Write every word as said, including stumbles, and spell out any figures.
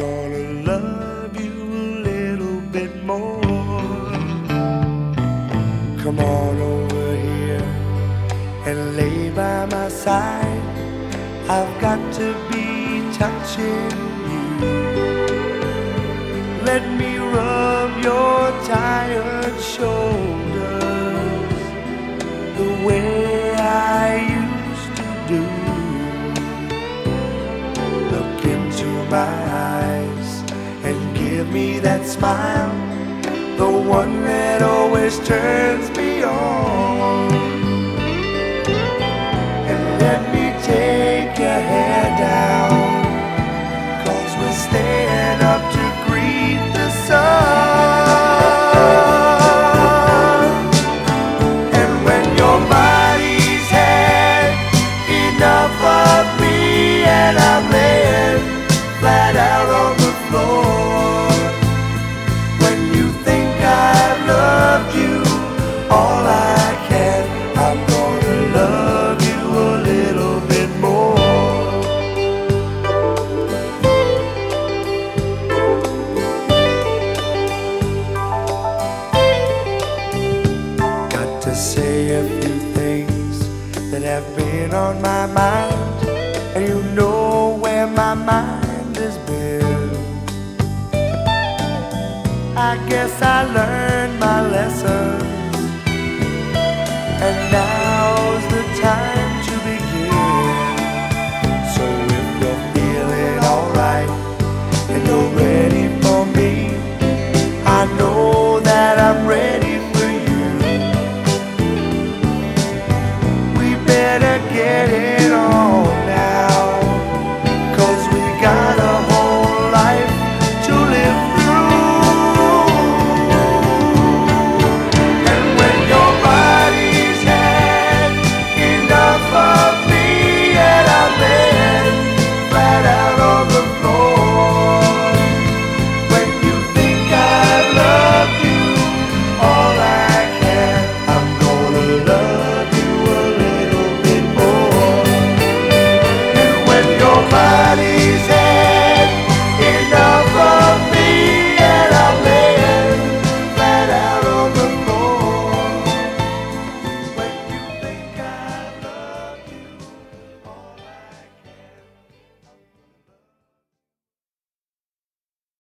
gonna love you a little bit more. Come on over here and lay by my side. I've got to be touching you. Let me rub your tired shoulders the way I used to do. Look into my eyes and give me that smile, the one that always turns me on. And let me take your hair down, 'cause we're staying up to greet the sun. And when your body's had enough of me and I'm laying flat out on the floor, when you think I've loved you all I can, I'm gonna love you a little bit more. Got to say a few things that have been on my mind, and you know where my mind has been. I guess I learned my lessons, and now